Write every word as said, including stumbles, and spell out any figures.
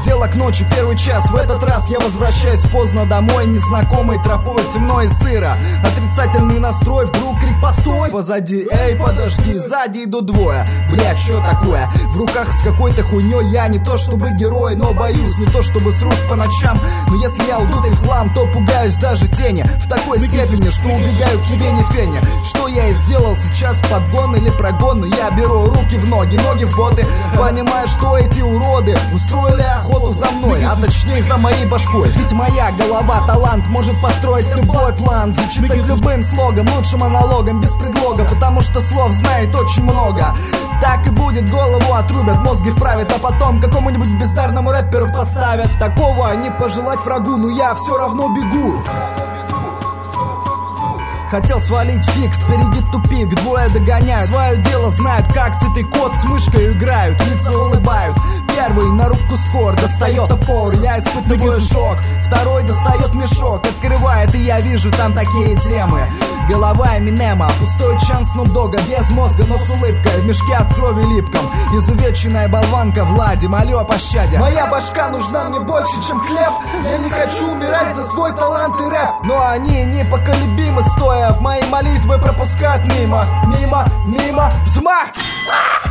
Дело к ночи, первый час. В этот раз я возвращаюсь поздно домой, незнакомой тропой, темно и сыро. Отрицательный настрой, вдруг крик «постой!» Позади, эй, подожди, сзади идут двое. Блядь, что такое? В руках с какой-то хуйней. Я не то чтобы герой, но боюсь. Не то чтобы срусь по ночам, но если я удутый в хлам, то пугаюсь даже тени. В такой степени, что убегаю к тебе не фене. Что я и сделал сейчас, подгон или прогон. Но я беру руки в ноги, ноги в боты. Понимаю, что эти уроды устроили охоту за мной, а точнее за моей башкой. Ведь моя голова, талант, может построить любой план, зачитать любым слогом, лучшим монологом, без предлога. Потому что слов знает очень много. Так и будет, голову отрубят, мозги вправят, а потом какому-нибудь бездарному рэперу поставят. Такого не пожелать врагу, но я все равно бегу. Хотел свалить, фикс, впереди тупик, двое догоняют. Свое дело знают, как сытый кот с мышкой играют. Лица улыбают. Первый на руку скор достает топор, я испытываю шок. Второй достает мешок, открывает, и я вижу там такие темы. Голова Эминема, пустой чан Снуп Дога, без мозга, но с улыбкой, в мешке от крови липком. Изувеченная болванка Влади, молю о пощаде. Моя башка нужна мне больше, чем хлеб. Я не хочу умирать за свой талант и рэп. Но они непоколебимы, стоя в мои молитвы пропускают мимо, мимо, мимо. Взмах!